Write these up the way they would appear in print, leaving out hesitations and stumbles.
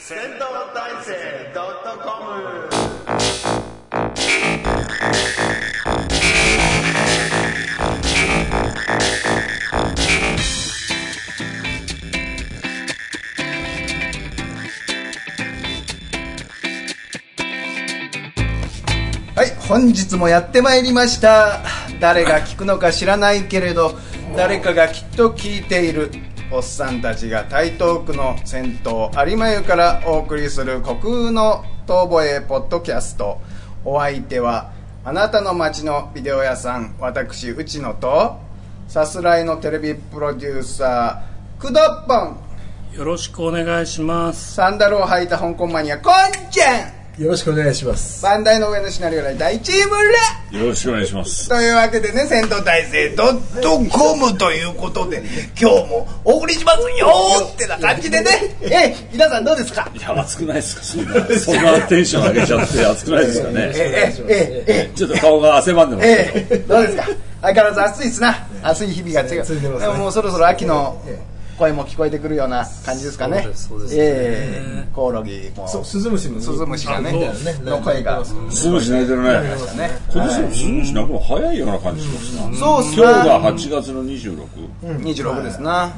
戦闘大生.com。 はい、本日もやってまいりました。誰が聞くのか知らないけれど誰かがきっと聞いているおっさんたちが台東区の銭湯有馬湯からお送りする虚空の遠吠えポッドキャスト。お相手はあなたの街のビデオ屋さん、私内野とさすらいのテレビプロデューサーくどっぽん、 よろしくお願いします。 サンダルを履いた香港マニアこんちゃん、 よろしくお願いします。 バンダイの上のシナリオライター一村よろしくお願いします。 というわけでね、戦闘大生.com ということで今日もお送りしますよーってな感じでね。皆さんどうですか？ いや、暑くないですか？そんなテンション上げちゃって暑くないですかね？ちょっと顔が汗ばんでますけど、 どうですか？相変わらず暑いですな。暑い日々が違う。でももうそろそろ秋の声も聞こえてくるような感じですかね。 そうですね。 コオロギもスズムシがねの声がスズムシ鳴いてるね。今年のスズムシ鳴くの早いような感じしますな。 そうっす今日が8月の26。 26ですな。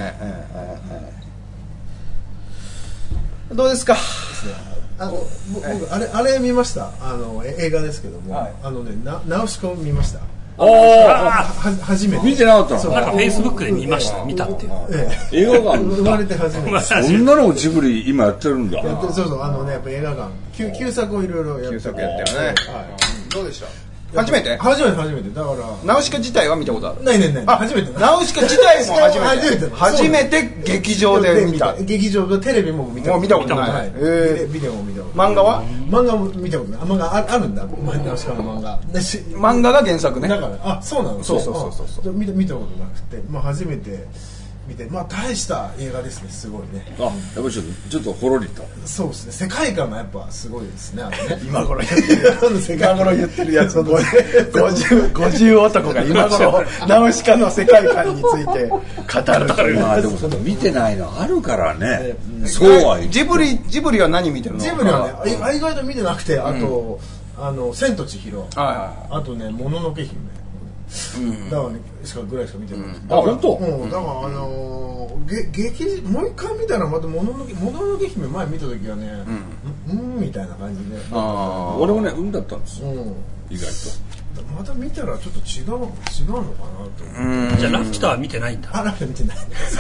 どうですか？ 僕あれ見ました。映画ですけども、ナウシカを見ました。初めて見てなかったの？ なんかフェイスブックで見たっていう。 映画館生まれて初めて。 そんなのをジブリ今やってるんだ。 やってる。そうやっぱ映画館旧作をいろいろやってる。 旧作やってるね。どうでした？初めてだからナウシカ自体は見たことある？ ない初めて。 ナウシカ自体も初めて劇場で見た。 劇場でテレビも見たことない。ビデオも見たことない。 漫画は？ 漫画も見たことない。漫画あるんだ。ナウシカの漫画。 漫画が原作ね。 だからそうなの。 そう見たことなくて、初めて見て、大した映画ですね。すごいね。 やっぱりちょっとほろりと。 そうですね。世界観がやっぱすごいですね。 今頃言ってるやつ50男が今頃ナウシカの世界観について語るという。 でもその見てないのあるからね。そうはジブリは何見てるの？ ジブリはね、意外と見てなくて、あと千と千尋、あとね、もののけ姫。だからね、ぐらいしか見てない。 本当？ だからもう一回見たらまたもののけ姫前見た時はね、みたいな感じで。 俺もね、だったんですよ。意外と。 また見たらちょっと違うのかなと。 じゃあラピュタは見てないんだ。 ラピュタ見てない。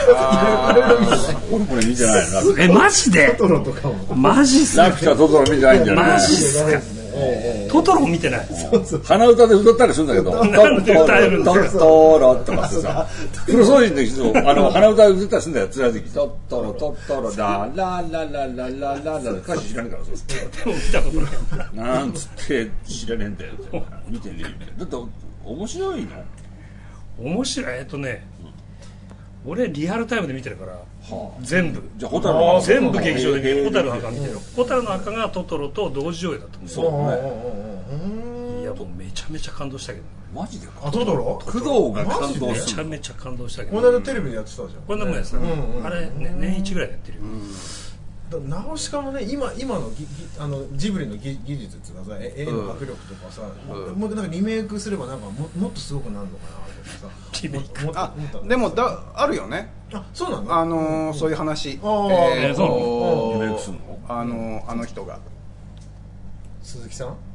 俺これ見てないな。 マジで？ トトロとかも。 マジっすか？ ラピュタトトロ見てないんじゃない？ マジっすか？トトロ見てない。 鼻歌で歌ったりするんだけど、トトロとかってさ、プロ掃除の人鼻歌で歌ったりするんだよ。つらい時トトロララララララララ歌詞知らねえからさ。 でも見たことない。 なんつって知らねえんだよ。見てねえ。だって面白いの？ 面白い。俺リアルタイムで見てるから、全部。 じゃあホタルの全部劇場でホタルの墓見てる。ホタルの墓がトトロと同時上映だったんですよ。いやもうめちゃめちゃ感動したけど。 マジでか？ トトロ？ 工藤が感動めする。 ちゃめちゃ感動したけど。 この間テレビでやってたじゃん。 これでもやつだ。あれ年一ぐらいやってるよ。 ナウシカもね、今のジブリの技術っていうかさ、絵の迫力とかさ、もうなんかリメイクすればなんかもっとすごくなるのかなってさ。 リメイク。 でもあるよね。 そうなの？ そういう話。 そうリメイクするの？ あの人が鈴木さん？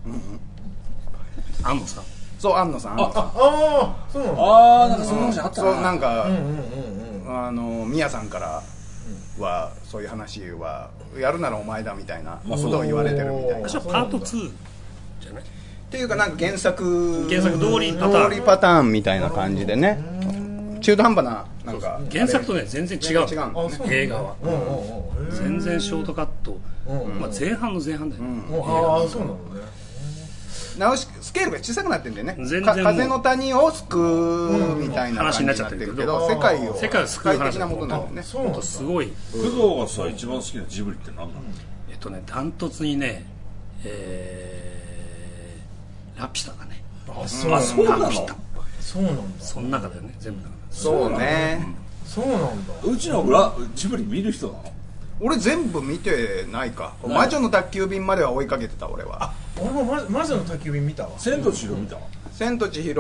安野さん。 そう、安野さん。 そうなの？ なんかそんな話あったな。 そう、なんかミヤさんからはそういう話はやるならお前だみたいなことを言われてるみたいな。 私はパート2じゃない？ っていうかなんか原作通りパターンみたいな感じでね。中途半端ななんか原作とね全然違う。映画は全然ショートカット。前半の前半だよ。 そうなのね。 スケールが小さくなってんだよね。 全然風の谷を救うみたいな話になっちゃってるけど、 世界を救う話的なものなんだよね。 そう、すごい。 工藤がさ一番好きなジブリって何なの？ ダントツにね、ラピュタだね。 そうなの？そうなんだ。 その中だよね、全部だから。 そうね。 そうなんだ。 うちのジブリ見る人なの？ 俺全部見てないか。魔女の宅急便までは追いかけてた俺は。 俺も魔女の宅急便見たわ。 千と千尋見た？ 千と千尋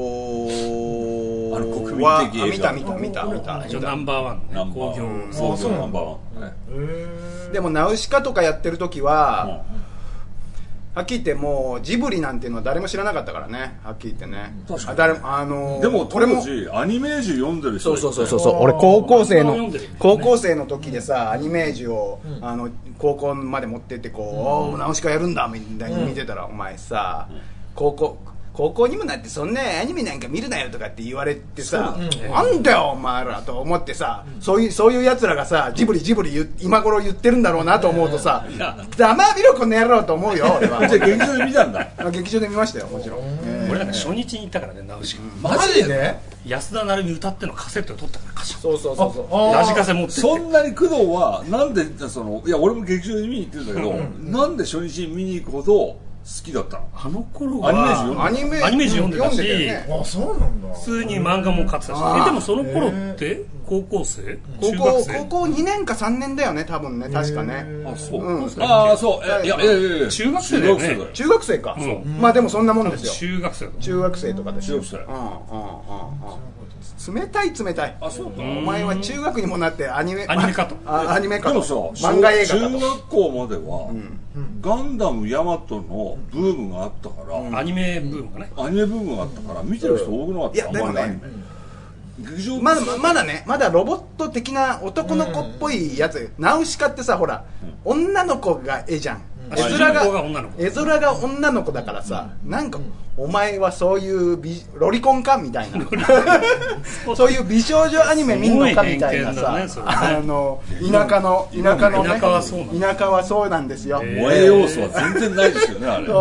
国民は的映画。 見た一応ナンバーワンね、 ナンバ興行ーそうナンバーワン。 でもナウシカとかやってる時は、はっきり言ってもうジブリなんていうのは誰も知らなかったからね、はっきり言ってね。 確かに誰でも当俺も時アニメージュ読んでる人そう俺高校生の時でさ、アニメージュを高校まで持ってってこうナウシカやるんだみたいに見てたら、お前さ高校にもなってそんなアニメなんか見るなよとかって言われてさ、なんだよお前らと思ってさ、そういうやつらがさジブリ今頃言ってるんだろうなと思うとさ、黙見ろこの野郎と思うよ俺は。 じゃあ劇場で見たんだ。 劇場で見ましたよ、もちろん。 俺なんか初日に行ったからね、ナウシカ。 マジで？ 安田成美歌ってのカセットで撮ったから歌詞そうラジカセ持ってって。 そんなに工藤はなんでいや俺も劇場で見に行ってるんだけど、なんで初日に見に行くほど好きだったの？ あの頃はアニメージ読んでたし、 あ、そうなんだ。 普通に漫画も買ってたし。でもその頃って高校生？中学生？ 高校2年か3年だよね多分ね、確かね。 あ、そう。 うんああ、そう。いや中学生だよね。 中学生か。まあでもそんなもんですよ。 中学生だと。 中学生とかですよ。 中学冷たい。 あ、そうか。 お前は中学にもなってアニメかと。 でもさ、 漫画映画かと。 中学校まではガンダムヤマトのブームがあったから、 アニメブームがね。 アニメブームがあったから見てる人多くなかった。 いやでもね、 劇場まだロボット的な男の子っぽいやつ。ナウシカってさ、ほら女の子が絵じゃん。絵面が女の子だからさ、なんかお前はそういうロリコンかみたいなそういう美少女アニメ見んのかみたいなさ、田舎のね、田舎はそうなんですよ。 萌え要素は全然ないですよね、あれ。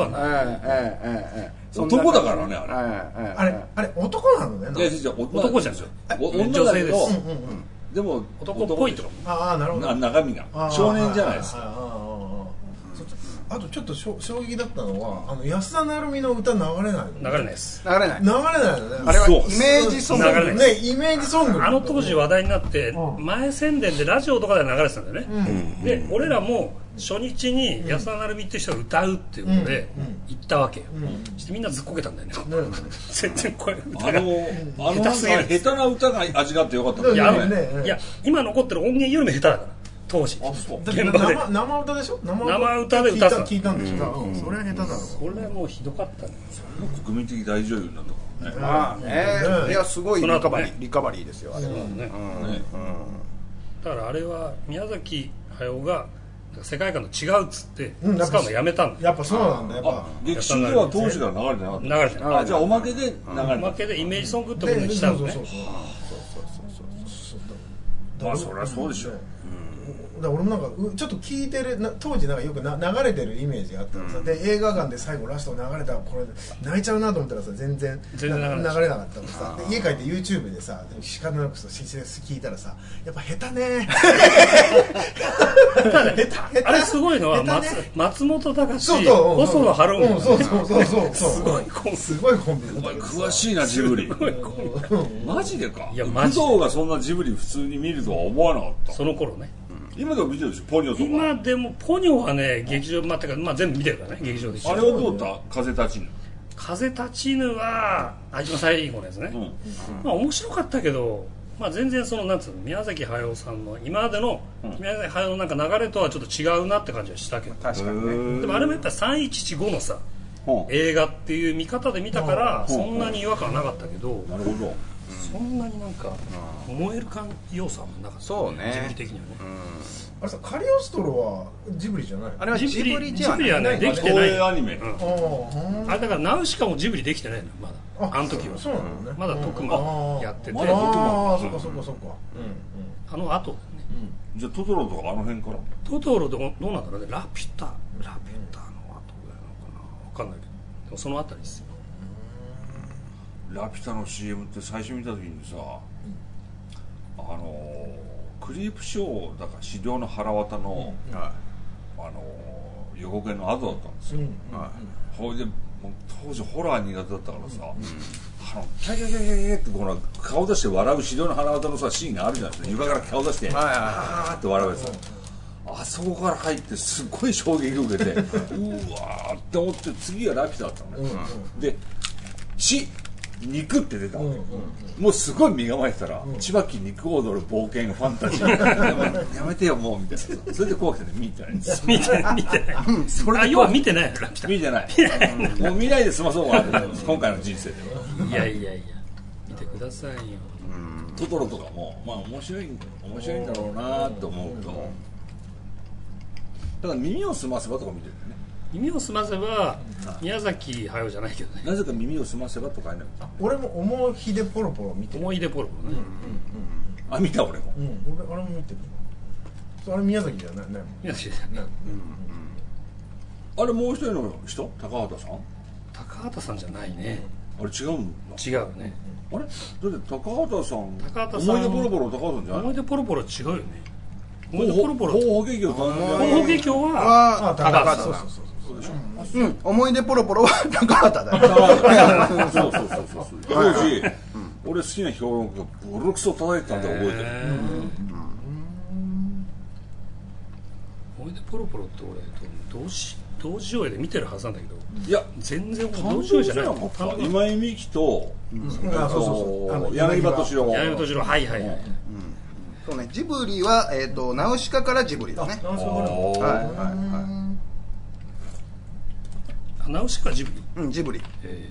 男だからね、 あれ男なのね。 いや男じゃん。 女だけど、でも男っぽいとか。 ああ、なるほど。 中身が少年じゃないですか。 あとちょっと衝撃だったのは安田成美の歌流れないの？ 流れないです。 流れないのね。 あれはイメージソング流れないね、イメージソング。 あの当時話題になって前宣伝でラジオとかで流れてたんだよね。で俺らも初日に安田成美っていう人が歌うっていうので行ったわけよ。そしてみんなずっこけたんだよね。全然声歌が下手すぎる。 下手な歌が味があってよかった。 いや今残ってる音源よりも下手だから。当時現場で生歌でしょ？ 生歌で歌った。 聞いたんでしょ？それは下手だろ。 それはもうひどかったね。 国民的大女優なんだからね。 まあね、いやすごいリカバリーですよあれはね。 だからあれは宮崎駿が世界観と違うっつって使うのやめたんだ。 やっぱそうなんだ。やっぱ劇中では当時から流れてなかった。 流れてない。 じゃあおまけで流れておまけでイメージソングってことにしたのね。 まあそりゃそうでしょ。 俺もなんかちょっと聞いてる当時なんかよく流れてるイメージがあったのさ、で映画館で最後ラスト流れたらこれ泣いちゃうなと思ったらさ全然流れなかったのさ、で家帰って YouTube でさ仕方なく聞いたらさやっぱ下手ねあれすごいのは松本隆、細野晴臣。 そうすごいコンビ。 お前詳しいなジブリ。マジでか。 いや工藤がそんなジブリ普通に見るとは思わなかった。 その頃ね。 今でも見てるでしょ、ポニョとか。 今でもポニョはね劇場全部見てるからね、劇場で。 あれはどうだった？風立ちぬ。 風立ちぬは一番最後のやつね。まあ面白かったけど、まあ全然そのなんつうの宮崎駿さんの今までの宮崎駿のなんか流れとはちょっと違うなって感じはしたけど。 確かにね。 でもあれもやっぱり3115のさ映画っていう見方で見たからそんなに違和感はなかったけど。 なるほど。 そんなになんか燃える感要素はなかった。 そうね。 ジブリ的にはね。 あれさカリオストロはジブリじゃない？ あれはジブリじゃない。 ジブリはねできてない。 アニメ。 あれだからナウシカもジブリできてないのまだ。あの時は。 そうなのね。 まだ徳間やってて。 ああ、そっか。 あの後ね。 じゃあトトロとかあの辺から。 トトロどうなんだろうね。ラピュタの後ぐらいなのかな。わかんないけど。でもそのあたりですよ。 ラピュタの CM って最初見た時にさ、クリープショーだから資料の腹渡の、予告編の後だったんですよ。ほいで当時ホラー苦手だったからさ、 キャキャキャキャキャってこの顔出して笑う指導の鼻歌のさシーンがあるじゃないですか。床から顔出してあーって笑うやつ、あそこから入ってすっごい衝撃を受けてうわーって思って、次はラピュタだったのね、で肉って出たわけ、もうすごい身構えてたら、千葉木肉踊る冒険ファンタジーやめてよもうみたいな、それで怖くてね見てないんです見てないそれ要は見てないラピュタ見てないもう見ないで済まそうかな今回の人生では。 いや見てくださいよ。 トトロとかもまあ面白いんだろうなと思うと、だから耳を澄ませばとか見てるよね。 耳を澄ませば宮崎駿じゃないけどね。 なぜか耳を澄ませばとかね。 俺も思いひでポロポロ見てる。 思い出ポロポロね。 あ、見た俺も。 俺あれも見てる。あれ宮崎じゃないね。 宮崎じゃない。 あれもう一人の人？高畑さん？ 高畑さんじゃないね。 あれ違うんだ。 違うね。 あれ？だって高畑さん。 思い出ポロポロ高畑さんじゃない？ 思い出ポロポロ違うよね。思い出ポロポロ。 方法劇場は高畑さん。 思い出ポロポロは高畑だよ。 そう当時俺好きな評論家がボロクソ叩いてたんで覚えてる。 思い出ポロポロって俺同時上映で見てるはずなんだけど、 いや全然同時上映じゃない。 今井美樹と柳葉敏郎。 はいそうね、ジブリはナウシカからジブリだね。 ナウシカジブリ。 ジブリ。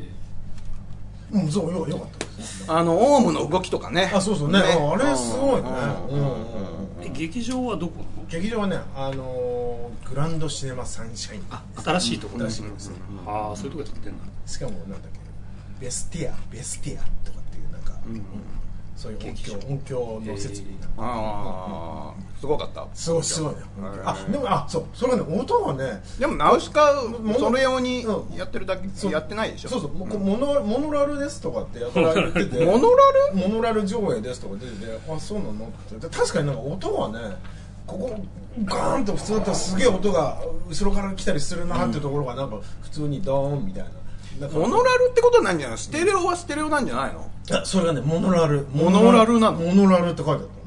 そうよかったです。 オウムの動きとかね。 そうね。あれすごいね。 劇場はどこなの？ 劇場はね、グランドシネマサンシャイン。 新しいところらしいですね。 ああ、そういうとこで撮ってんだ。 しかもなんだっけ、ベスティアとかっていうなんか、そういう音響の設備ああ、すごかった。 すごいね。でもそれがね、音はね、 でもナウシカそれ用にやってるだけやってないでしょ。 そうモノラルですとかってやたら言ってて、モノラル上映ですとか出てて、あ、そうなのって。確かになんか音はね、ここガーンと普通だったらすげえ音が後ろから来たりするなっていうところがなんか普通にドーンみたいな。 モノラルってことなんじゃない？ステレオはステレオなんじゃないの？ それがね、モノラルなの？ モノラルって書いてあったんだから。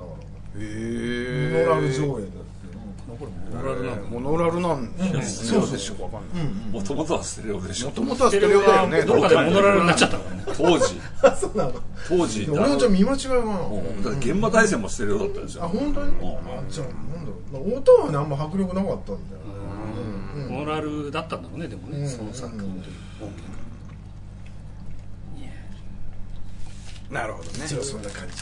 へモノラル上映だって。 モノラルなんそうでしょ。わかんない。 もともとはステレオでしょ。 もともとはステレオだよね。 どっかでモノラルになっちゃったからね。 そうなの。 当時俺のじゃ見間違いかな。 だって現場対戦もステレオだったんですよ。 あ、本当に？じゃあなんだろう。音はね、あんま迫力なかったんだよ。 モノラルだったんだろうね、でもね、その作品というなるほどね。 一応そんな感じ。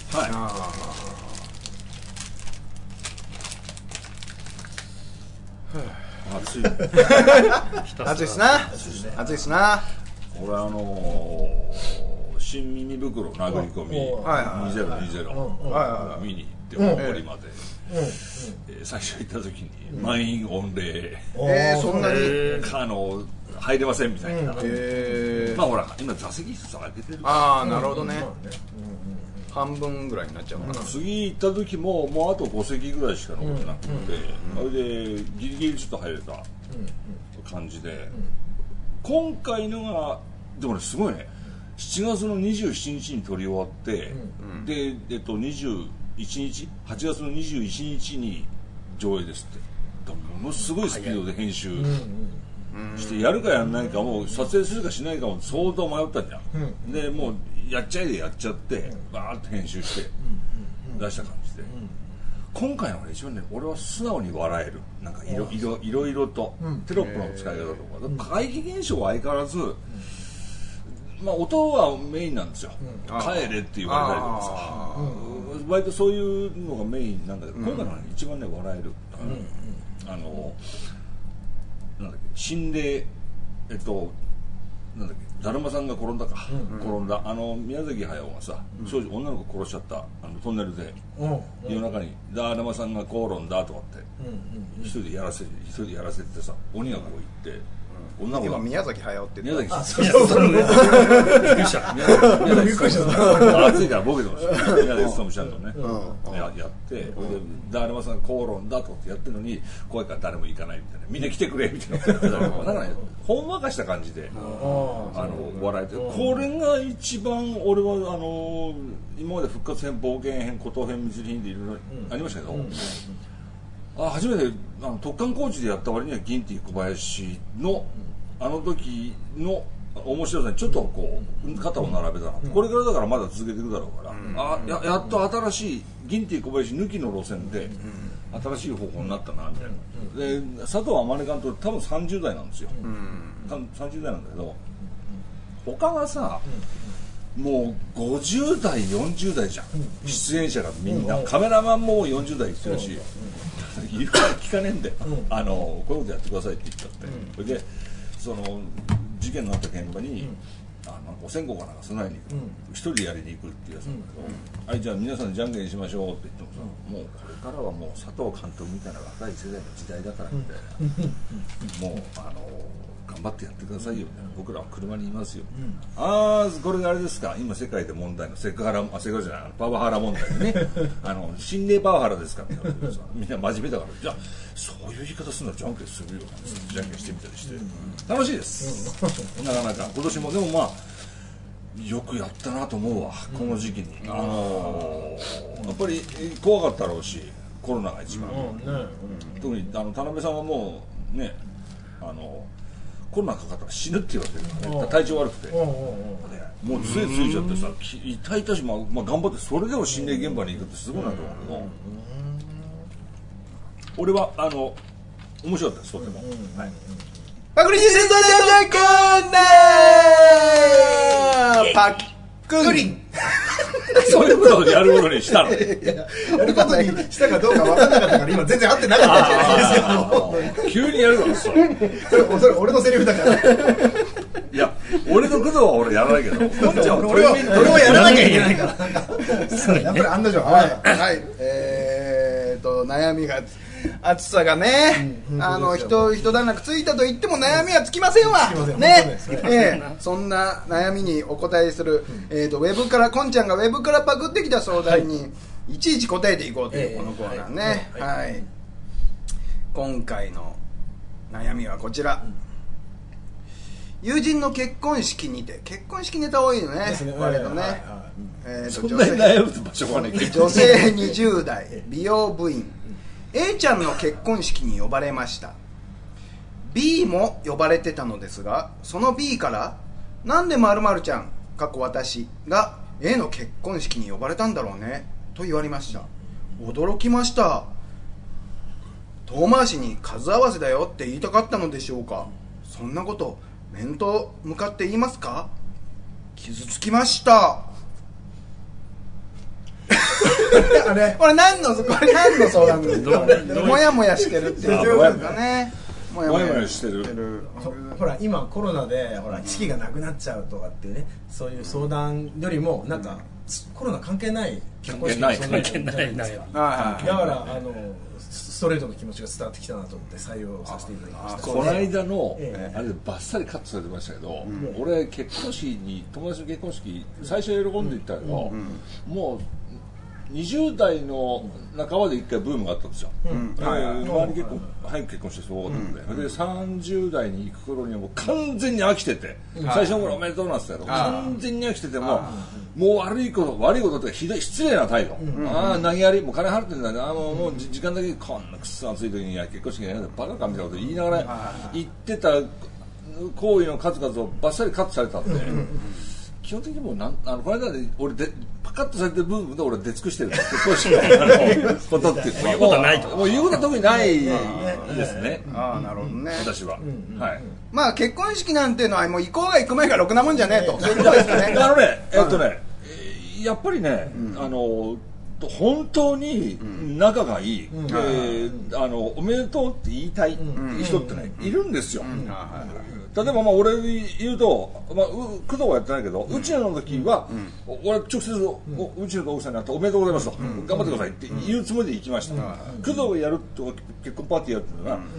暑い。 暑いっすな。暑いっすな。 俺新耳袋殴り込み2020見に行って大堀まで最初行った時に満員御礼そんなに入れませんみたいな。まあほら今座席一つ空けてる。 ああ、なるほどね。半分ぐらいになっちゃうかな。 次行った時ももうあと5席ぐらいしか残ってなくて、それでギリギリちょっと入れた感じで、今回のがでもねすごいね、7月の27日に撮り終わって、で21日8月の21日に上映ですって。ものすごいスピードで編集してやるかやんないかも撮影するかしないかも相当迷ったんじゃん。でもうやっちゃいでやっちゃってバーッと編集して出した感じで、今回のが一番ね、俺は素直に笑える。なんかいろいろとテロップの使い方とか怪奇現象は相変わらず、まあ音はメインなんですよ。帰れって言われたりとかさ、割とそういうのがメインなんだけど、今回のがね一番ね笑える。なんだっけ、心霊なんだっけ、だるまさんが転んだか、転んだ宮崎駿がさ、少女女の子殺しちゃったトンネルで夜中にだるまさんが転んだとかって一人でやらせてさ、鬼がこう行って女の子今宮崎駿って宮崎そうびっくりしたびっくりした暑いからボケてました宮崎勤ちゃんとねやってでだるまさん口論だとかってやってるのに怖いから誰も行かないみたいなみんな来てくれみたいなだからねほんわかした感じで笑えてこれが一番俺は今まで復活編冒険編古刀編密林編でいろいろありましたけど初めて特艦コーチでやった割にはギンティ小林のあの時の面白さにちょっとこう肩を並べたなこれからだからまだ続けていくだろうからやっと新しいギンティ小林抜きの路線で新しい方向になったなみたいなで佐藤天音監督多分30代なんですよ30代なんだけど他がさもう50代40代じゃん出演者がみんなカメラマンも40代ってるし言うから聞かねえんだよこういうことやってくださいって言ったってそれでその事件のあった現場にお線香かなんか備えに行く一人でやりに行くっていうやつなんだけどはいじゃあ皆さんじゃんけんしましょうって言ってもさもうこれからはもう佐藤監督みたいな若い世代の時代だからみたいなもう頑張ってやってくださいよみたいな僕らは車にいますよこれがあれですか今世界で問題のセクハラじゃないパワハラ問題でね心霊パワハラですかみたいなみんな真面目だからじゃあそういう言い方するのはじゃんけんするよじゃんけんしてみたりして楽しいですなかなか今年もでもまあよくやったなと思うわこの時期にやっぱり怖かったろうしコロナが一番特に田辺さんはもうねコロナかかったら死ぬって言われてるからね体調悪くてもう杖ついちゃってさ痛々しいまあ頑張ってそれでも心霊現場に行くってすごいなと思うけど俺は面白かったですとてもパクリ人生パックリンそういうことをやることにしたのやることにしたかどうか分からなかったから今全然合ってなかったんですよ急にやるからさそれ俺のセリフだからいや俺の工藤は俺やらないけど本ちゃんは俺はやらなきゃいけないからやっぱり案の定はい悩みが暑さがね、一段落ついたと言っても悩みはつきませんわね、そんな悩みにお答えする、ウェブからこんちゃんがウェブからパクってきた相談にいちいち答えていこうというこのコーナーね、今回の悩みはこちら、友人の結婚式にて結婚式ネタ多いのね割とね、 そんなに悩む場所がね女性20代美容部員A ちゃんの結婚式に呼ばれました。 B も呼ばれてたのですがその B からなんで〇〇ちゃん私が A の結婚式に呼ばれたんだろうねと言われました。驚きました。遠回しに数合わせだよって言いたかったのでしょうか。そんなこと面と向かって言いますか。傷つきましたこれ何の相談ですか。もやもやしてるっていうことですかね。もやもやしてる。 ほら今コロナでほら式がなくなっちゃうとかっていうねそういう相談よりもなんかコロナ関係ない結婚式の相談じゃないですか。だからストレートの気持ちが伝わってきたなと思って採用させていただきました。 この間のあれでバッサリカットされてましたけど、俺結婚式に友達の結婚式最初喜んでいったけど、もう20代の半ばで一回ブームがあったんですよ。周り結構早く結婚してそうだったので、で30代に行く頃にはもう完全に飽きてて、最初の頃おめでとうなんて言ったけど完全に飽きててもう悪いことってひどい失礼な態度、投げやりもう金払ってんだね、もう時間だけこんなくっそ暑い時に結婚式がやだバカかみたいなこと言いながら言ってた行為の数々をバッサリカットされたんで、基本的にもうこの間で俺でパカッとされてる部分で俺出尽くしてる結婚式のことって言うことはないともう言うことは特にないですね。 なるほどね。 私はまあ結婚式なんていうのはもう行こうが行く前がろくなもんじゃねえとそういうことですかね。 やっぱりね本当に仲がいい、おめでとうって言いたい人ってね、いるんですよ。例えば俺に言うと、工藤はやってないけど、うちの時は、俺直接うちの奥さんに会っておめでとうございますと、頑張ってくださいって言うつもりで行きました。工藤がやると結婚パーティーやるっていうのは、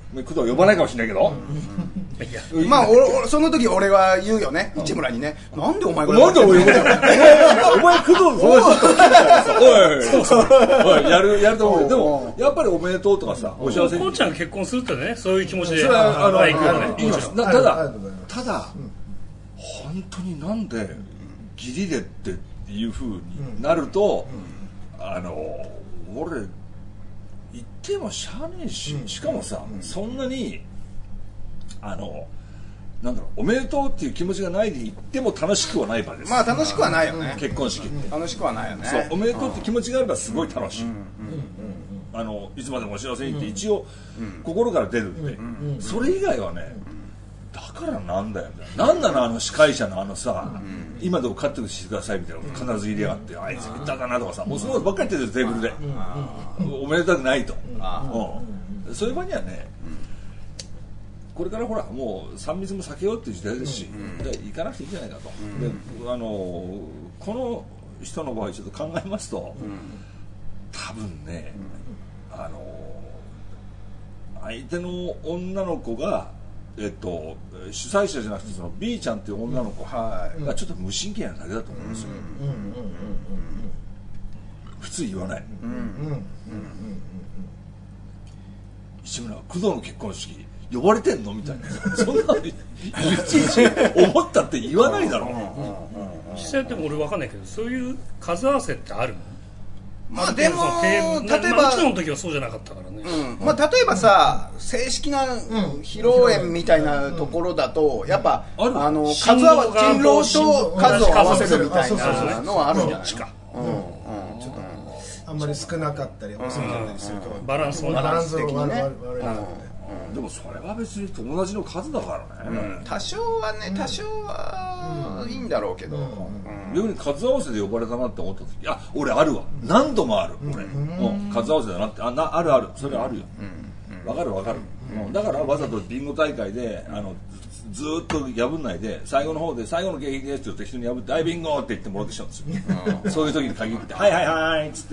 工藤呼ばないかもしれないけど、 まあその時俺は言うよね、市村にね、なんでお前がなんで俺呼ばないお前工藤の友達と聞いたからさ、おいやると思うよ。でもやっぱりおめでとうとかさ、お幸せに。 こうちゃんが結婚するってね、そういう気持ちで。 それはいいですね。 ただ本当になんで義理でっていう風になると、俺言ってもしゃあねえし、しかもさ、そんなになんだろう、おめでとうっていう気持ちがないで言っても楽しくはない場です。 まあ楽しくはないよね、 結婚式って楽しくはないよね。 そう、おめでとうって気持ちがあればすごい楽しい、いつまでもお幸せにって一応心から出るんで、それ以外はね、だからなんだよみたいな、なんなの司会者のさ、今でもカットしてくださいみたいなこと必ず入れやがって、あいつ下手だなとかさ、もうそのことばっかり言ってるテーブルで、おめでたくないと、そういう場にはね、これからほらもう3密も避けようっていう時代ですし、行かなくていいんじゃないかと。でこの人の場合ちょっと考えますと、多分ね、相手の女の子が主催者じゃなくてその B ちゃんっていう女の子がちょっと無神経なだけだと思うんですよ。普通言わない。市村は工藤の結婚式呼ばれてんのみたいな、そんなのいちいち思ったって言わないだろう。 実際でも俺分かんないけど、そういう数合わせってあるの？ まあでも例えばうちの時はそうじゃなかったからね。 まあ例えばさ、正式な披露宴みたいなところだとやっぱ新郎と数を合わせるみたいなのはあるんじゃないか。 あんまり少なかったり多すぎたりするとバランス的にね。 でもそれは別に友達の数だからね、 多少はいいんだろうけど、 逆に数合わせで呼ばれたなって思った時、俺あるわ、何度もある、俺数合わせだなって、あるそれあるよ、分かる、だからわざとビンゴ大会でずーっと破んないで、最後の方で最後の景品ですって適当に破って、はいビンゴって言ってもらってきちゃうんですよ。そういう時に限ってはいはいはいっつって、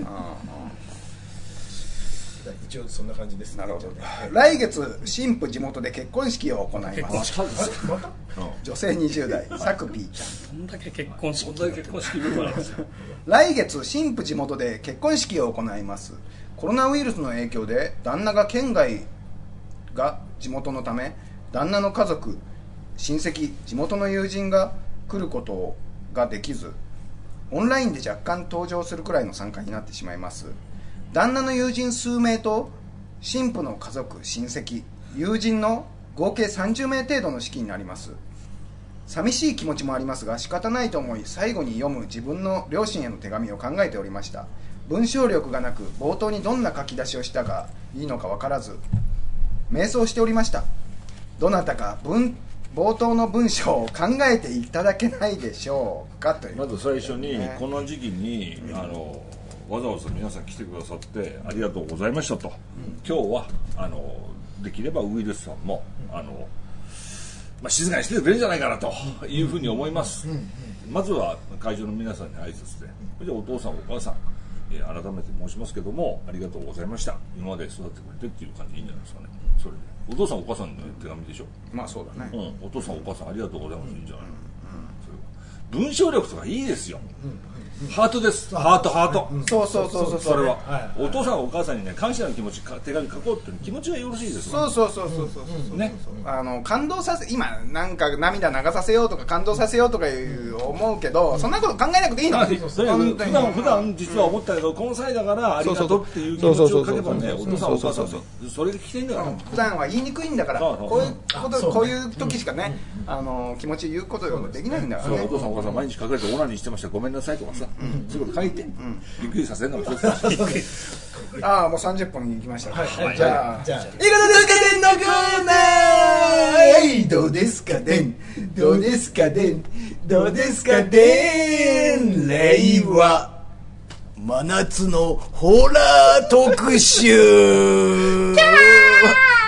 一応そんな感じです。 なるほど。来月新婦地元で結婚式を行います。女性20代サクピーちゃん。 そんだけ結婚式来月新婦地元で結婚式を行います。コロナウイルスの影響で旦那が県外が地元のため、旦那の家族、親戚、地元の友人が来ることができず、オンラインで若干登場するくらいの参加になってしまいます。旦那の友人数名と新婦の家族、親戚、友人の合計30名程度の式になります。寂しい気持ちもありますが仕方ないと思い、最後に読む自分の両親への手紙を考えておりました。文章力がなく冒頭にどんな書き出しをしたがいいのか分からず迷走しておりました。どなたか冒頭の文章を考えていただけないでしょうかという。 まず最初にこの時期にわざわざ皆さん来てくださってありがとうございましたと、今日はできればウイルスさんも静かにしててくれるんじゃないかなというふうに思います。まずは会場の皆さんに挨拶で、じゃあお父さんお母さん、改めて申しますけどもありがとうございました、今まで育ってくれてっていう感じでいいんじゃないですかね。それでお父さんお母さんの手紙でしょ。 まあそうだね、 お父さんお母さんありがとうございます、いいんじゃないの。文章力とかいいですよ、ハートです、ハート、 そうそれは、お父さんお母さんにね感謝の気持ち手紙書こうっていう気持ちがよろしいですよ。 そうね、 感動させ、今なんか涙流させようとか感動させようとか思うけど、そんなこと考えなくていいの。 普段実は思ったけど、この際だからありがとうっていう気持ちを書けばね、お父さんお母さんそれが聞けんだから。 普段は言いにくいんだから、こういう時しかね気持ち言うことができないんだからね。 お父さんお母さん毎日書かれてオナニーしてましたごめんなさいとかさ、そういうこと書いてびっくりさせるのが一つだ。 もう30分に行きました。じゃあいかがですかでんのコーナー、どうですかでん、どうですかでん、どうですかでん、令和真夏のホラー特集。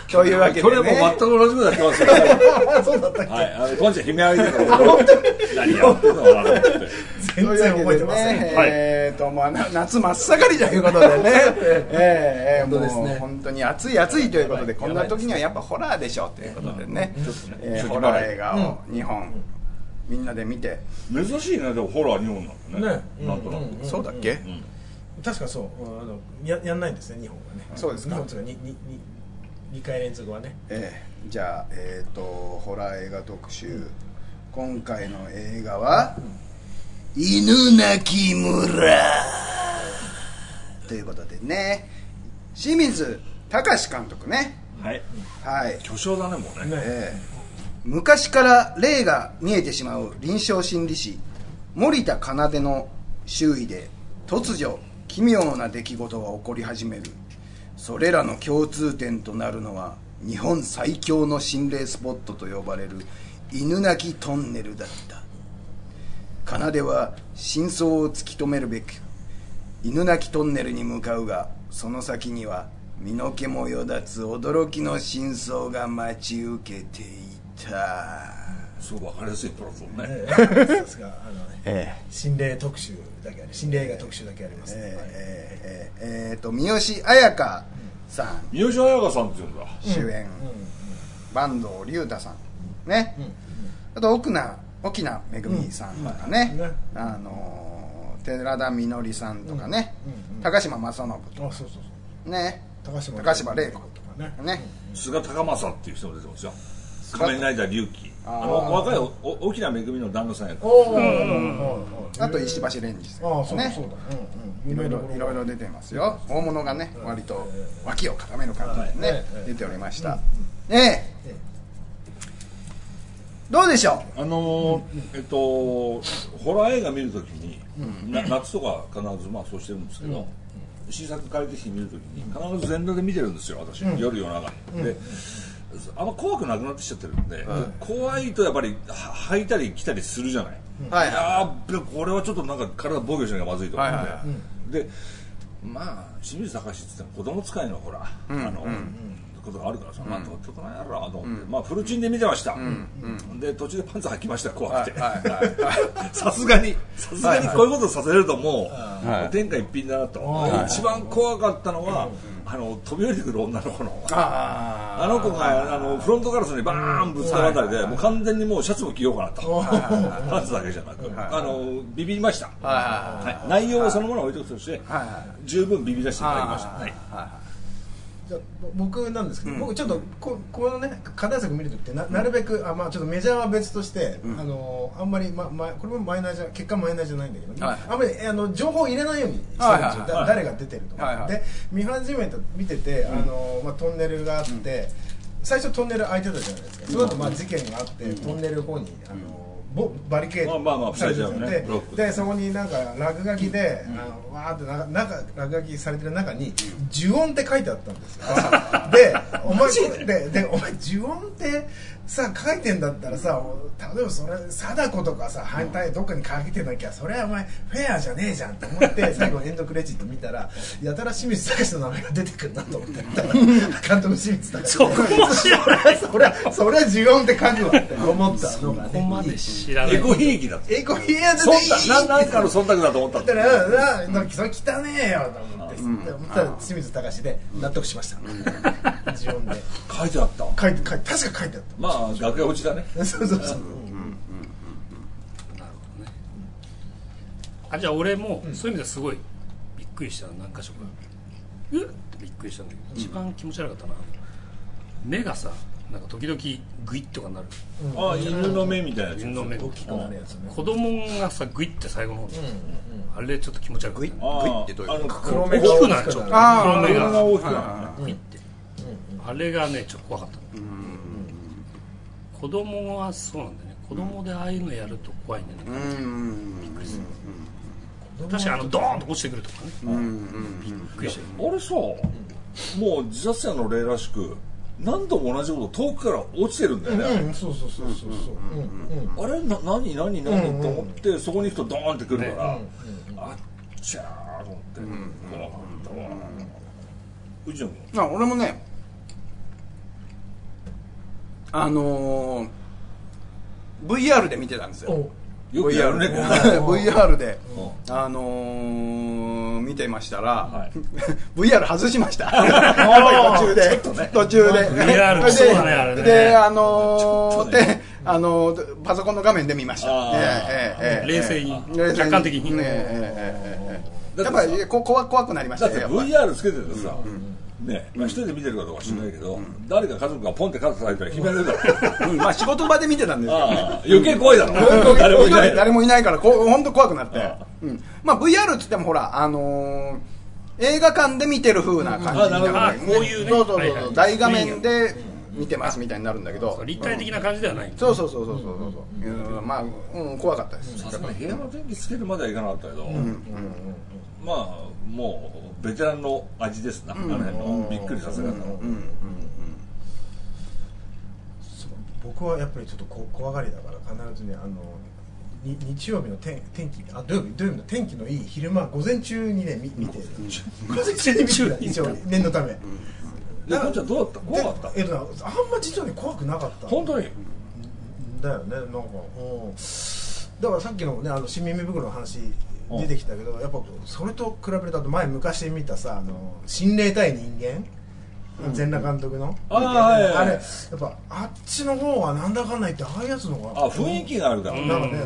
というわけでね。 去年も全く同じことやってますよ。 そうだったっけ。 はい。今週悲鳴上げてるから、何やってんのかなと思って。 全然覚えてません。 まあ夏真っ盛りということでね。 本当ですね。 本当に暑い暑いということで、こんな時にはやっぱホラーでしょということでね。ホラー映画を2本みんなで見て。 珍しいね、でもホラー2本なんだね。なんとなく。 そうだっけ？ 確かそうやんないんですね、日本はね。 そうですか。 日本というか2回連続はね。 じゃあホラー映画特集、今回の映画は犬鳴村ということでね、清水崇監督ね。はい。 巨匠だね、もうね。 昔から霊が見えてしまう臨床心理士森田奏の周囲で突如奇妙な出来事が起こり始める。それらの共通点となるのは日本最強の心霊スポットと呼ばれる犬鳴トンネルだった。奏は真相を突き止めるべく犬鳴トンネルに向かうが、その先には身の毛もよだつ驚きの真相が待ち受けていた。 すごく分かりやすいプロットね。 さすが心霊特集だけある、心霊映画特集だけありますね。 三好彩香さん、 三好彩香さんっていうんだ、 主演、坂東龍太さんね、あと沖縄めぐみさんとかね、寺田みのりさんとかね、高島正信とかね、高島玲子とかね、 菅高政っていう人も出てますよ。仮面ライダー龍騎、若い沖縄めぐみの旦那さんやから。 あと石橋蓮司さんね、いろいろ出てますよ。大物がね、割と脇を固める感じでね出ておりました。どうでしょう。 ホラー映画見るときに、夏とか必ずまあそうしてるんですけど、新作借りてきて見るときに必ず全裸で見てるんですよ、私。夜中に。であんま怖くなくなってきちゃってるんで、怖いとやっぱり履いたり着たりするじゃない。これはちょっとなんか体防御しなきゃまずいと思って、でまあ清水崇って言っても子供使いのほらことがあるからさ、ちょっと何やろうなと思って、まあフルチンで見てました。で途中でパンツ履きました、怖くて。さすがにこういうことさせるともう天下一品だなと。一番怖かったのは飛び降りてくる女の子の子がフロントガラスにバーンぶつかるあたりでもう完全にもうシャツも着ようかなと。パンツだけじゃなくビビりました。内容そのものを置いとくとして十分ビビらせていただきました。 僕なんですけど、僕ちょっとこのね課題作見るときってなるべくちょっとメジャーは別として、あんまりこれもマイナー結果マイナーじゃないんだけど、あんまり情報を入れないようにしてるんですよ。誰が出てるとかで見ててトンネルがあって、最初トンネル開いてたじゃないですか。その後事件があってトンネル後にバリケードされてて、でそこになんか落書きでわーって落書きされてる中に呪音って書いてあったんですよ。でお前呪音ってさ書いてんだったらさ、例えばそれ貞子とかさ反対どっかにかけてなきゃそれはお前フェアじゃねえじゃんと思って最後エンドクレジット見たらやたら清水崇の名前が出てくるなと思って監督清水崇。 そこも知らない。 そりゃ呪音って書くわって思ったのがね。 ここまで知らない。 エコひいきだった。 エコひいきだった。 なんかの忖度だと思ったんだ。 それ汚ねえよと思って清水崇で納得しました。呪音で書いてあった。 確か書いてあった。 まあ楽屋落ちだね。 そう。なるほどね。 じゃあ俺もそういう意味ではすごいびっくりした何箇所かってびっくりしたんだけど、一番気持ち悪かったな、目がさなんか時々グイッとかなる、 犬の目みたいなやつ、 犬の目大きくなるやつね。 子供がさグイッて最後の方、あれちょっと気持ち悪い。グイッってどういうこと？ 黒目が大きくなる、ちょっと黒目が大きくなる、 グイッて、あれがねちょっと怖かった。子供はそうなんだよね。子供でああいうのやると怖いんだよね。びっくりする。確かにドーンと落ちてくるとかね。びっくりしてる。 あれさ、もう自殺者の例らしく何度も同じこと遠くから落ちてるんだよね。 そう。 あれ何と思ってそこに行くとドーンってくるから、あっちゃーと思って怖かったわ。うちの君。 俺もね VR で見てたんですよ。 よくやるね VR で見てましたら、はい、VR 外しました。途中で VR そうだねあれね。 でパソコンの画面で見ました。 冷静に客観的に。 やっぱり怖くなりました。 だって VR つけてるとさ、ね、一人で見てるかどうか知らないけど、誰か家族がポンって肩叩いたら決められるだろ。 まあ仕事場で見てたんですけどね。 余計怖いだろ。 誰もいないから本当怖くなって。まあ VR って言ってもほら映画館で見てる風な感じになる。 こういうね。 そう大画面で見てますみたいになるんだけど。 立体的な感じではない。 そう。まあ怖かったです。 さすがに部屋の電気つけるまではいかなかったけど、まあもうベテランの味ですな、あの辺のびっくりさせ方。 僕はやっぱりちょっと怖がりだから必ずね日曜日の天気土曜日の天気のいい昼間午前中にね見て午前中に見て一応念のため。 こっちはどうだった？怖かった？ あんま実はね怖くなかった。 本当に？ だよねなんかだからさっきのね新耳袋の話出てきたけどやっぱそれと比べると前昔見たさ心霊対人間全裸監督のあれやっぱあっちの方がなんだかんだ言ってああいうやつの方が雰囲気があるからなんかね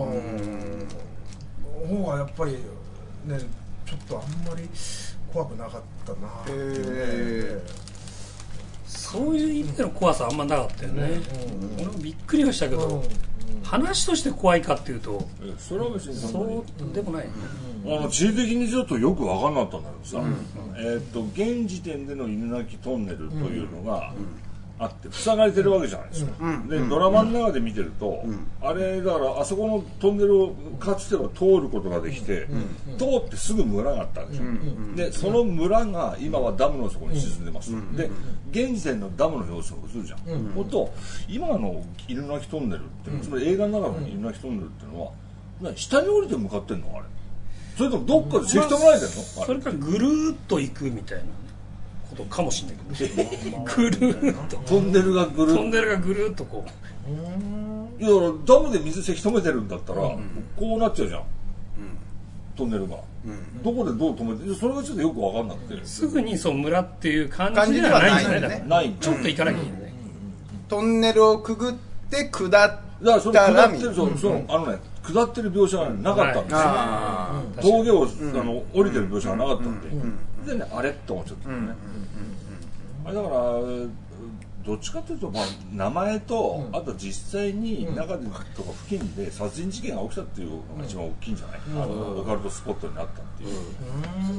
方がやっぱりねちょっとあんまり怖くなかったなっていうそういう意味での怖さあんまなかったよね。俺もびっくりはしたけど話として怖いかっていうとそれは別にそうでもない。 地理的にちょっとよく分かんなかったんだけどさ、現時点での犬鳴トンネルというのがあって塞がれてるわけじゃないですか。でドラマの中で見てると、あれだからあそこのトンネルをかつては通ることができて、通ってすぐ村があったわけでしょ。でその村が今はダムの底に沈んでます。で現時点のダムの様子を映るじゃん。ほんと今の犬鳴トンネルってつまり映画の中の犬鳴トンネルっていうのは下に降りて向かってんのあれ？それともどっかでせき止められてんの？ それからぐるーっと行くみたいなことかもしれないけどぐるーっとトンネルがぐるーっとこういやダムで水せき止めてるんだったらこうなっちゃうじゃんトンネルがどこでどう止めてそれがちょっとよく分かんなくてすぐにそう村っていう感じではないんですね。 ないちょっと行かなきゃいけないトンネルをくぐって下ったら下ってる描写がなかったんですよ。峠を降りてる描写がなかったんででねあれって思っちゃったね。あれだからどっちかというと名前とあと実際に中でとか付近で殺人事件が起きたっていうのが一番大きいんじゃない？オカルトスポットになったっていう。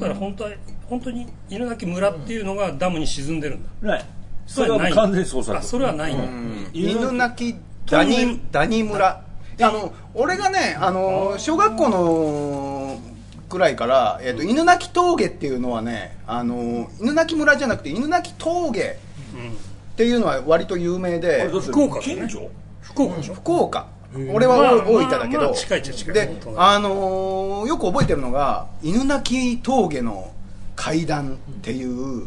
だから本当に犬鳴村っていうのがダムに沈んでるんだ。 ない。それは完全に操作。 それはないんだ。 犬鳴ダニ村。俺がね小学校のくらいから犬鳴峠っていうのはね犬鳴村じゃなくて犬鳴峠っていうのは割と有名で福岡近所福岡俺は大分だけど近いでよく覚えてるのが犬鳴峠の階段っていう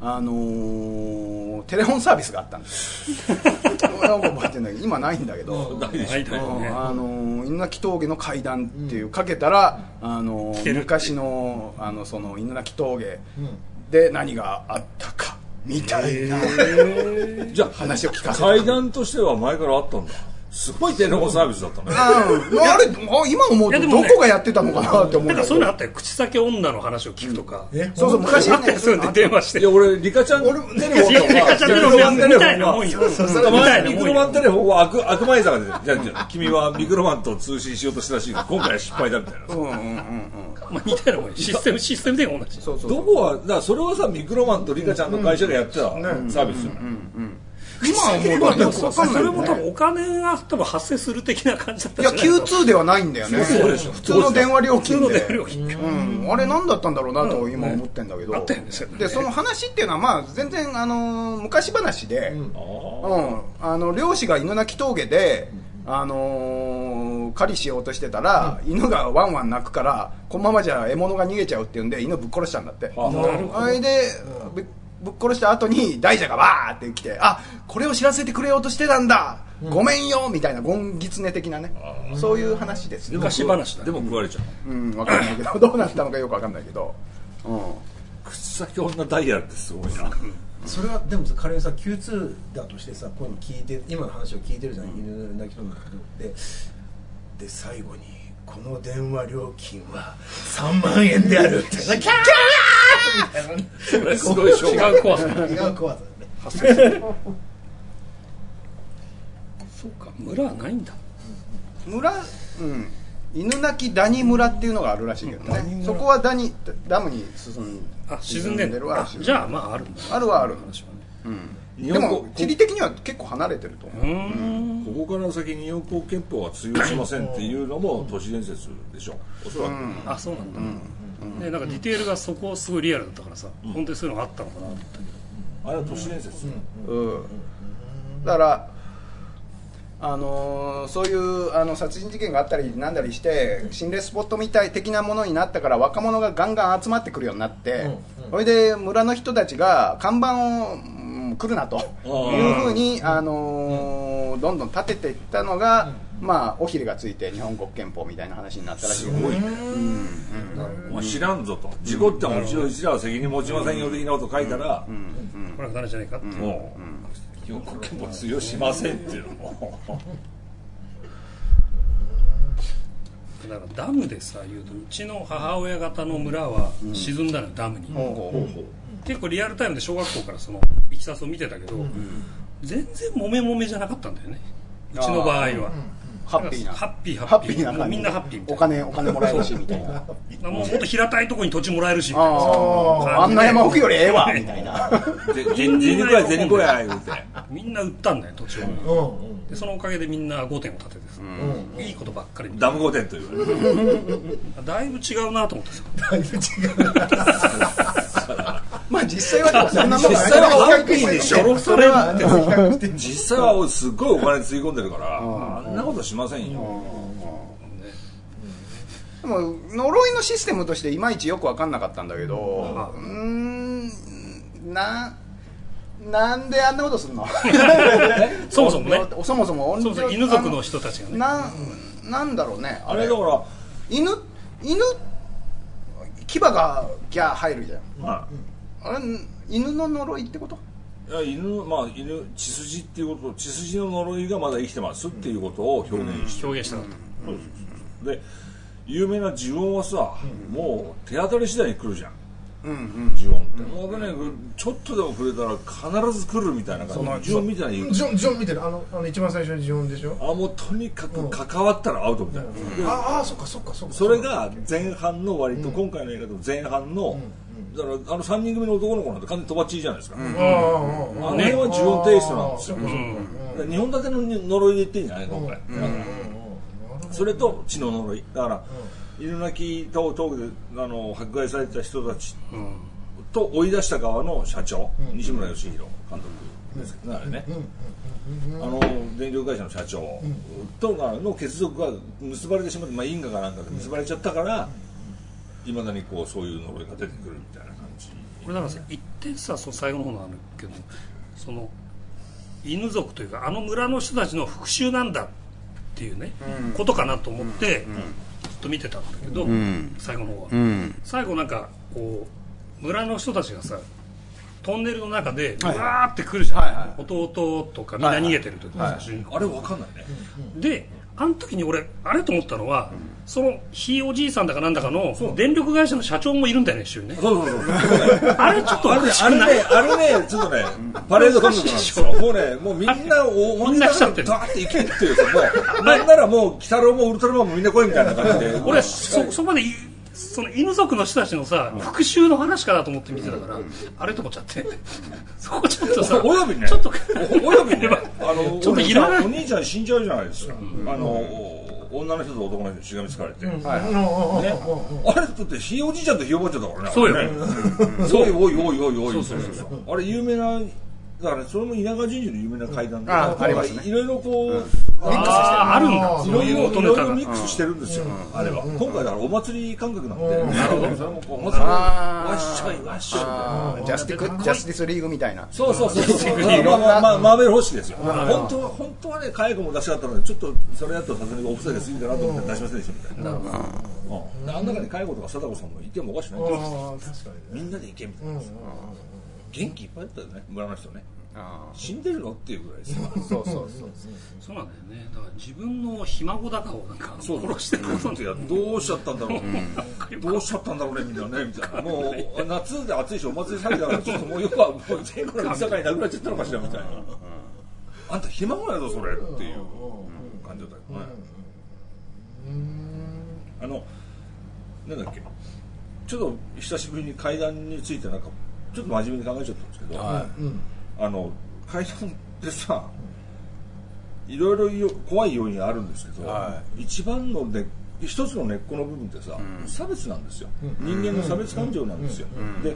テレフォンサービスがあったんですよ。覚えてない今ないんだけど犬鳴峠の階段っていうかけたら昔のその犬鳴峠で何があったかみたいなじゃあ話を聞かせて階段としては前からあったんだ。すごいテレフォンサービスだったね。 あれ今思うとどこがやってたのかなって思う。 なんかそういうのあったよ。口先女の話を聞くとか。 そう昔あったよ。そういうの電話して。 いや俺リカちゃんテレフォンとかみたいなもんよ。 ミクロマンテレフォンは悪魔居酒でじゃあ君はミクロマンと通信しようとしたらしいが今回は失敗だみたいな。 まあ似たようなもん。システムで同じ。 どこはだからそれはさミクロマンとリカちゃんの会社がやってたサービスよ。 今思うとよく分かんない。 それも多分お金が多分発生する的な感じだった。 いや Q2 ではないんだよね。 そうでしょ。 普通の電話料金で。あれ何だったんだろうなと今思ってんだけど。でその話っていうのはまあ全然昔話で、漁師が犬鳴峠で狩りしようとしてたら犬がワンワン鳴くからこのままじゃ獲物が逃げちゃうっていうんで犬ぶっ殺したんだって。それでぶっ殺した後に大蛇がバーって来て、あ、これを知らせてくれようとしてたんだ、ごめんよみたいなゴンギツネ的なね、そういう話です。 昔話だ。 でも食われちゃう。 分かんないけど、どうなったのかよく分かんないけど、 口先女ダイヤルってすごいな。 それはでもさ、仮にさ Q2 だとしてさ、こういうの聞いて、今の話を聞いてるじゃん、犬鳴きので最後にこの電話料金は3万円であるってキャーみたいな、 それすごいしょうが違う怖さ。 違う怖さ発生する。そうか、村はないんだ。 村、犬鳴ダニ村っていうのがあるらしいけどね、そこはダムに沈んでるわ。 じゃあまああるんだ。 あるはある。 話はね。 でも地理的には結構離れてると思う。 ここから先日本国憲法は通用しませんっていうのも都市伝説でしょ、おそらく。 あ、そうなんだ。ね、なんかディテールがそこすごいリアルだったからさ、本当にそういうのがあったのかなと思ったけど。 あれは都市伝説。 だからそういう殺人事件があったりなんだりして心霊スポットみたい的なものになったから、若者がガンガン集まってくるようになって、それで村の人たちが看板を来るなというふうにどんどん立てていったのが、まあ尾ひれがついて日本国憲法みたいな話になったらしい。 すごいね。お前知らんぞと、事故ってもうちらは責任持ちませんよ的なこと書いたら、 これは誰じゃないかって。 もう日本国憲法通用しませんっていうのも。 だからダムでさ言うと、うちの母親方の村は沈んだのよ、ダムに。結構リアルタイムで小学校からそのいきさつを見てたけど、全然もめもめじゃなかったんだよね、うちの場合は。 ハッピーなハッピーな感じ、 みんなハッピーみたいな。 お金もらえるしみたいな。 もうもっと平たいとこに土地もらえるしみたいな。 あんな山奥よりええわみたいな。 銭子や言うてみんな売ったんだよ土地を。でそのおかげでみんな御殿を建ててさ、いいことばっかり。 ダム御殿というだいぶ違うなと思ってさ。 だいぶ違う。 まあ実際はそんなもん実際はハッピーでしょ。 それは実際はすっごいお金つぎ込んでるからあんなことしませんよ。 でも呪いのシステムとしていまいちよく分かんなかったんだけど、なんであんなことするの？ そもそもね、 そもそも犬族の人たちがね、 なんだろうね、 あれだから犬牙がギャー入るじゃん、あれ犬の呪いってこと？ いや犬血筋っていうこと、血筋の呪いがまだ生きてますっていうことを表現したかった。 で有名な呪音はさ、もう手当たり次第に来るじゃん。呪音ってもうね、ちょっとでも触れたら必ず来るみたいな感じ。呪音みたいに呪音見てる、一番最初に呪音でしょ。 もうとにかく関わったらアウトみたいな。 そっか。 それが前半の割と今回の映画の前半の、だから3人組の男の子なんて完全にとばっちりじゃないですか。あの辺は呪音テイストなんですよ。2本立ての呪いで言ってんじゃない今回。それと血の呪いだから、犬鳴東区で迫害された人たちと追い出した側の社長、西村義弘監督ですけどね、あれね、電力会社の社長との結束が結ばれてしまって、因果かなんかで結ばれちゃったからいまだにこうそういう呪いが出てくるみたいな感じ。 これだからさ、一点さ、その最後の方なんだけど、その犬族というか村の人たちの復讐なんだっていうね、ことかなと思って、ずっと見てたんだけど、最後の方は、最後なんかこう村の人たちがさトンネルの中でうわーって来るじゃん、弟とかみんな逃げてる時の主人公、 あれ分かんないね。 であの時に俺あれと思ったのは、そのひいおじいさんだかなんだかの電力会社の社長もいるんだよね、一緒にね。 そうあれちょっとおかしくない？ あれねちょっとねパレード感覚なんですよ。もうね、もうみんなみんな来ちゃってる、 ダーって行けっていうか、もうなんならもう鬼太郎もウルトラマンもみんな来いみたいな感じで俺そこまでその犬族の人たちのさ復讐の話かなと思って見てたから、あれと思っちゃってそこちょっとさおよびねちょっとおよびねちょっといらない。 お兄ちゃん死んじゃうじゃないですか、女の人と男の人にしがみつかれて、あれだってひいおじいちゃんとひいおばあちゃんだからね。 そうよ、 おいあれ有名なだからそれも稲川淳二の有名な階段で、 ありますね。 いろいろこうミックスしてあるんだ。 いろいろミックスしてるんですよ。あれは今回だからお祭り感覚なんで、なるほど。それもこうお祭りわっしょいわっしょいみたいな。 ジャスティスリーグみたいな。 そうマーベル方式ですよ。本当はね介護も出しかったのでちょっとそれだとさすがにお布施が過ぎたなと思って出しませんでしたみたいな。あん中に介護とか貞子さんもいてもおかしくないんですよ。みんなで行けみたいな。元気いっぱいだったよね村の人ね。死んでるのっていうぐらいですよ。 そうなんだよね。だから自分のひ孫だかをなんか殺してることいやどうしちゃったんだろう。どうしちゃったんだろうねみんなねみたいな。もう夏で暑いしお祭り騒ぎだからちょっともうよくは全国の見境なくなっちゃったのかしらみたいな。あんたひ孫やぞそれっていう感じだったよね。なんだっけ。ちょっと久しぶりに階段についてなんかちょっと真面目に考えちゃったんですけど、階段ってさ、いろいろ怖い要因あるんですけど、一番の一つの根っこの部分ってさ、差別なんですよ。人間の差別感情なんですよ。で、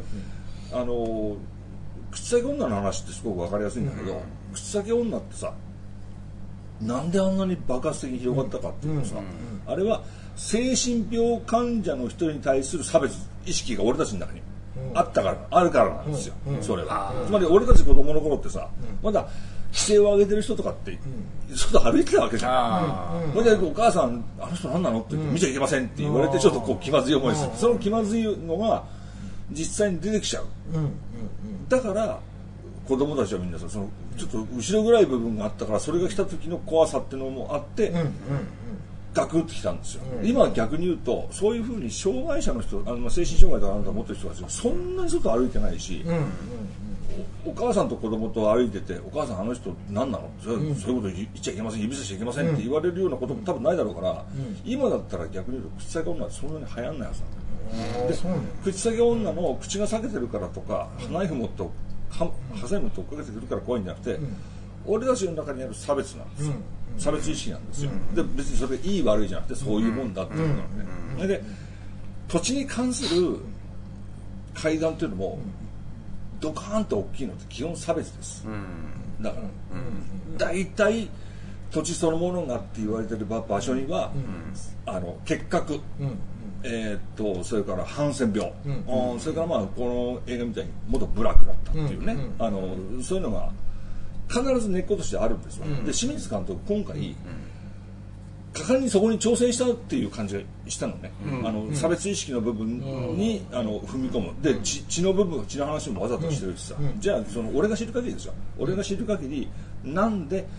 口先女の話ってすごく分かりやすいんだけど、口先女ってさ、なんであんなに爆発的に広がったかっていうとさ、あれは精神病患者の人に対する差別意識が俺たちの中にあるからなんですよ。それはつまり俺たち子供の頃ってさ、まだ規制を上げてる人とかって外歩いてたわけじゃん。それでお母さんあの人何なのって言って見ちゃいけませんって言われてちょっとこう気まずい思いする。その気まずいのが実際に出てきちゃう。だから子供たちはみんなそのちょっと後ろぐらい部分があったからそれが来た時の怖さっていうのもあってガクッときたんですよ。今は逆に言うとそういうふうに障害者の人精神障害とかなんか持ってる人たちがそんなに外歩いてないし、お母さんと子供と歩いててお母さんあの人何なのそういうこと言っちゃいけません指さしちゃいけませんって言われるようなことも多分ないだろうから、今だったら逆に言うと口先女ってそんなに流行んないはずなんだよ。で口先女の口が裂けてるからとかナイフ持ってハサミ持って追っかけてくるから怖いんじゃなくて、俺たちの中にある差別なんですよ。差別意識なんですよ。で別にそれいい悪いじゃなくてそういうもんだっていうのなんで、で土地に関する階段っていうのもドカーンと大きいのって基本差別です。だから大体土地そのものがって言われてる場所には結核、それからハンセン病、それからこの映画みたいに元ブラックだったっていうね、そういうのが必ず根っことしてあるんですよ。で清水監督今回果敢にそこに挑戦したっていう感じがしたのね。差別意識の部分に踏み込む。で血の部分血の話もわざとしてるしさ、じゃあその俺が知る限りですよ。俺が知る限りなんで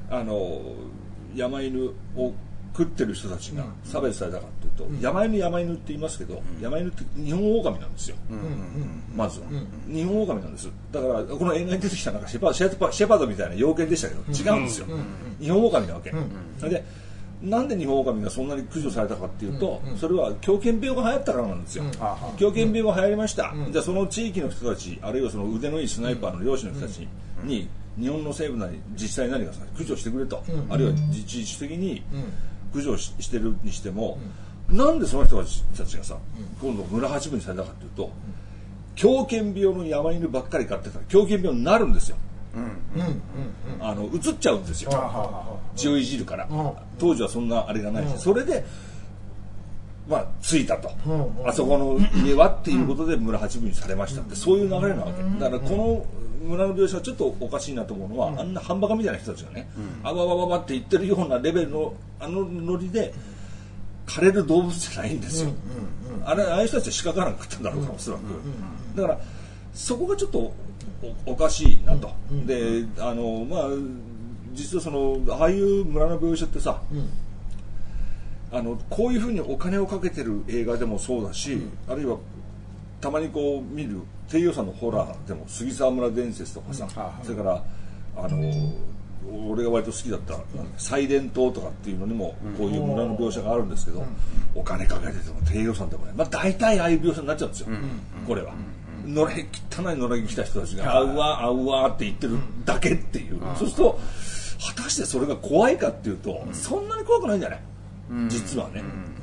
山犬を食ってる人たちが差別されたかっていうと、山犬って言いますけど、山犬って日本狼なんですよ。まずは日本狼なんです。だからこの映画に出てきたなんかシェパードみたいな妖犬でしたけど違うんですよ。日本狼なわけ。でなんで日本狼がそんなに駆除されたかっていうと、それは狂犬病が流行ったからなんですよ。狂犬病が流行りました。じゃあその地域の人たちあるいはその腕のいいスナイパーの漁師の人たちに日本の政府なり実際何か駆除してくれと、あるいは自治主的に駆除してるにしても、なんでその人たちがさ今度村八分にされたかっていうと、狂犬病の山犬ばっかり飼ってたら狂犬病になるんですよ。移っちゃうんですよ。血をいじるから。当時はそんなあれがないし、それでついたと、あそこの家はっていうことで村八分にされましたって、そういう流れなわけだから、この村の描写はちょっとおかしいなと思うのは、あんなハンバカみたいな人たちがね、あわわわわって言ってるようなレベルのノリで枯れる動物じゃないんですよ。ああいう人たちは鹿から食ったんだろうからおそらく。だからそこがちょっとおかしいなと。で実はああいう村の描写ってさ、こういうふうにお金をかけてる映画でもそうだし、あるいはたまにこう見る低予算のホラーでも杉沢村伝説とかさ、それから俺が割と好きだったサイレントとかっていうのにもこういう村の描写があるんですけど、お金かけてても低予算でもね、大体ああいう描写になっちゃうんですよ。これは汚い野良着着た人たちがあうわあうわって言ってるだけっていう。そうすると果たしてそれが怖いかっていうと、そんなに怖くないんじゃない、実はね。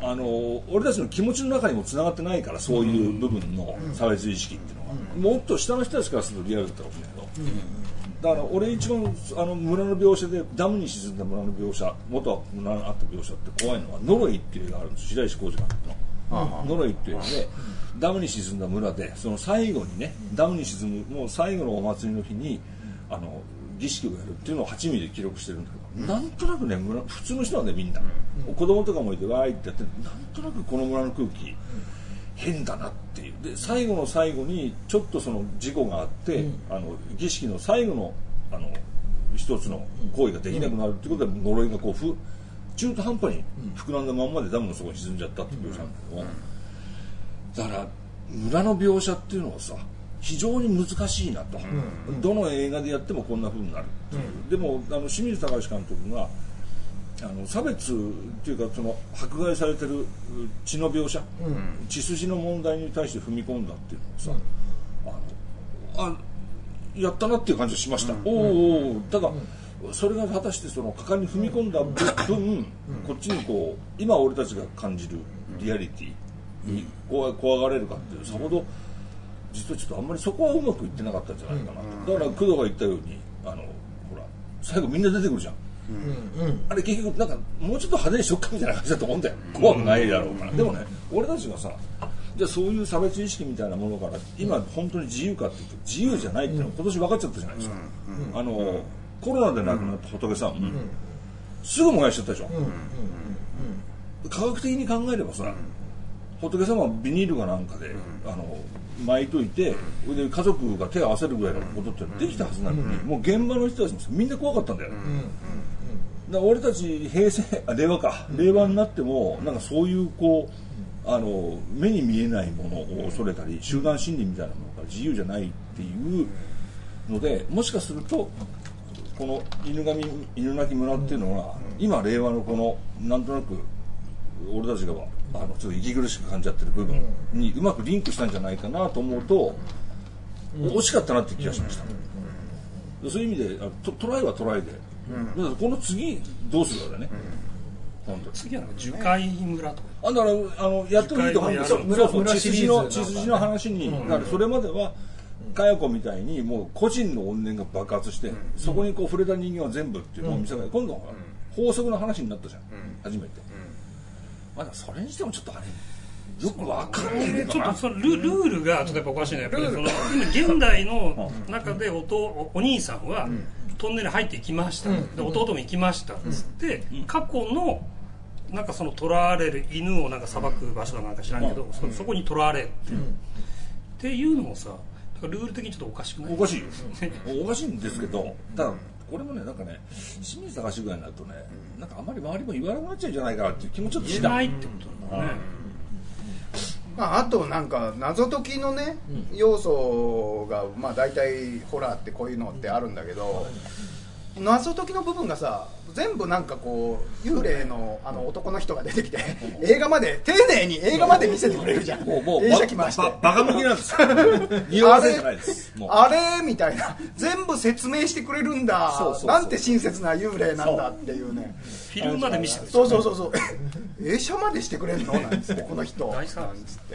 俺たちの気持ちの中にもつながってないから、そういう部分の差別意識っていうのは、もっと下の人たちからするとリアルだったかもしれないけど、だから俺一番村の描写でダムに沈んだ村の描写、元村にあった描写って怖いのはノロイっていう映画があるんです。白石浩二監督のノロイっていうので、ダムに沈んだ村でその最後にね、ダムに沈むもう最後のお祭りの日に儀式をやるっていうのを8ミリで記録してるんだけど、なんとなくね、普通の人なんでみんな、子供とかもいてわーいってやって、なんとなくこの村の空気変だなっていう。で最後の最後にちょっとその事故があって、儀式の最後の一つの行為ができなくなるっていうことで、呪いがこう中途半端に膨らんだまんまでダムの底に沈んじゃったっていう描写なんだけど、だから村の描写っていうのはさ、非常に難しいなと、どの映画でやってもこんな風になるっていう、でも清水崇監督が差別っていうか、その迫害されてる血の描写、血筋の問題に対して踏み込んだっていうのをさ、やったなっていう感じがしました。ただそれが果たしてその果敢に踏み込んだ分、こっちにこう今俺たちが感じるリアリティに怖がれるかっていう、さほど実はちょっとあんまりそこはうまくいってなかったんじゃないかなと。だから工藤が言ったようにほら最後みんな出てくるじゃん、あれ結局なんかもうちょっと派手にしよっかみたいな感じだと思うんだよ。怖くないだろうから。でもね、俺たちがさ、じゃあそういう差別意識みたいなものから今本当に自由かっていうと自由じゃないっていうのは今年分かっちゃったじゃないですか。コロナで亡くなった仏さん、すぐ燃やしちゃったでしょ。科学的に考えればさ、仏様はビニールかなんかで巻いといて、で家族が手を合わせるぐらいのことってできたはずなのに、もう現場の人たちもみんな怖かったんだよ。だから俺たち令和になってもなんかそういうこう目に見えないものを恐れたり、集団心理みたいなものが自由じゃないっていうので、もしかするとこの犬鳴村っていうのは今令和のこのなんとなく俺たちがちょっと息苦しく感じちゃってる部分にうまくリンクしたんじゃないかなと思うと、惜しかったなって気がしました。そういう意味でトライはトライで、この次どうするかだね。 次は樹海村とかだからやってもいいと思うんですよ。血筋の話になる。それまでは佳代子みたいにもう個人の怨念が爆発して、そこにこう触れた人間は全部っていうのを見せない。今度は法則の話になったじゃん、初めて。まだそれにしてもちょっとよくわかんないけどな。 ちょっとそのルールがちょっとやっぱおかしいね。やっぱりその今現代の中でお兄さんはトンネル入っていきました、で弟も行きましたっつって、過去のなんかその囚われる犬をなんか裁く場所だなんか知らんけど、そこに囚われっていうのもさ、ルール的にちょっとおかしくない？ おかしいよおかしいんですけど、ただこれもね、なんかね、清水崇ぐらいになるとね、なんかあんまり周りも言わなくなっちゃうんじゃないかなっていう気もちょっとしないってことだね。 あとなんか謎解きのね、要素が大体ホラーってこういうのってあるんだけど、謎解きの部分がさ、全部なんかこう幽霊の男の人が出てきて映画まで丁寧に映画まで見せてくれるじゃん。もう映写機回してバカ向きなんですよ。匂わせじゃないです。 あれみたいな、全部説明してくれるんだ。なんて親切な幽霊なんだっていうね。 フィルムまで見せてくれる。 そう映写までしてくれるのなんつって、この人なんつって。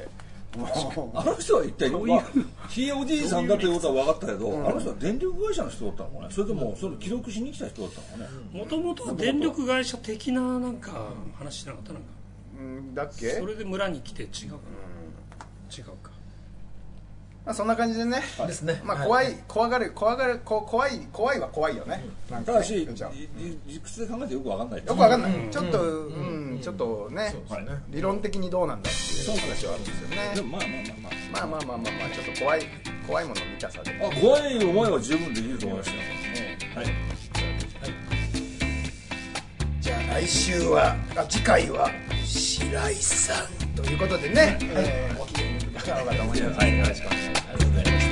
あの人は一体ひいおじいさんだということは分かったけど、あの人は電力会社の人だったのかね、それともそれ記録しに来た人だったのかね。 もともとは電力会社的ななんか話しなかったなんか。 だっけ？ それで村に来て違うかな。違うか。 そんな感じでね。 ですね。 怖いは怖いよね。 ただし理屈で考えてよく分かんない。 よく分かんない。ちょっとね、理論的にどうなんだっていう話はあるんですよね。 でもまあちょっと怖いもの見たさで。 怖い思いは十分できると思いましたよ。はい。 じゃあ次回は白井さんということでね、お聞きいただけたらと思います。 はい、よろしくお願いします。ありがとうございます。